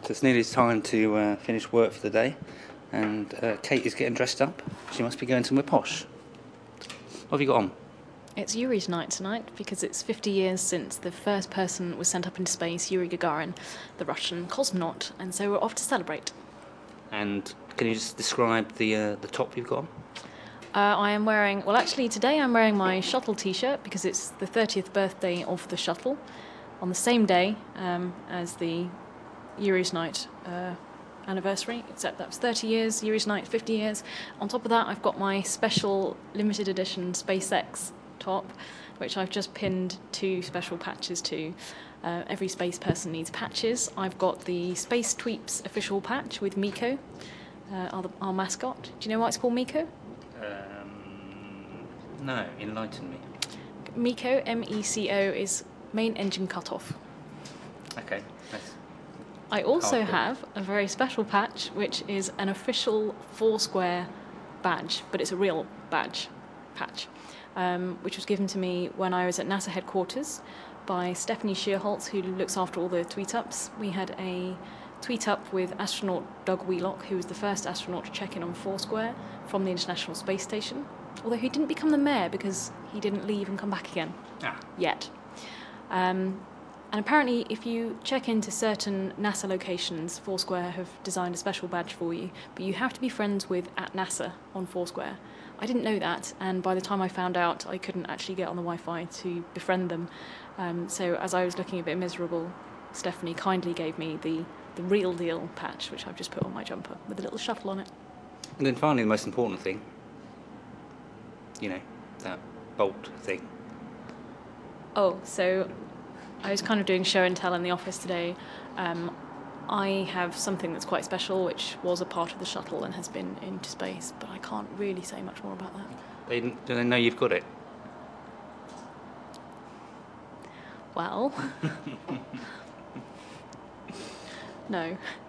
So it's nearly time to finish work for the day, and Kate is getting dressed up. She must be going somewhere posh. What have you got on? It's Yuri's night tonight because it's 50 years since the first person was sent up into space, Yuri Gagarin, the Russian cosmonaut, and so we're off to celebrate. And can you just describe the top you've got on? I am wearing, well, actually, today I'm wearing my shuttle t-shirt because it's the 30th birthday of the shuttle on the same day as the Yuri's night anniversary, except that was 30 years, Yuri's night 50 years. On top of that, I've got my special limited edition SpaceX top, which I've just pinned 2 special patches to. Every space person needs patches. I've got the Space Tweeps official patch with Miko, our mascot. Do you know why it's called Miko? No, enlighten me. Miko, M-E-C-O, is main engine cutoff. Okay, nice. I also Hardcore. have a very special patch, which is an official Foursquare badge, but it's a real patch, which was given to me when I was at NASA headquarters by Stephanie Shearholtz, who looks after all the tweet-ups. We had a tweet-up with astronaut Doug Wheelock, who was the first astronaut to check in on Foursquare from the International Space Station, although he didn't become the mayor because he didn't leave and come back again. Yet. And apparently, if you check into certain NASA locations, Foursquare have designed a special badge for you, but you have to be friends with @NASA on Foursquare. I didn't know that, and by the time I found out, I couldn't actually get on the Wi-Fi to befriend them. So as I was looking a bit miserable, Stephanie kindly gave me the real deal patch, which I've just put on my jumper with a little shuttle on it. And then finally, the most important thing, that bolt thing. Oh, so I was kind of doing show and tell in the office today. I have something that's quite special, which was a part of the shuttle and has been into space, but I can't really say much more about that. Do they know you've got it? Well, no.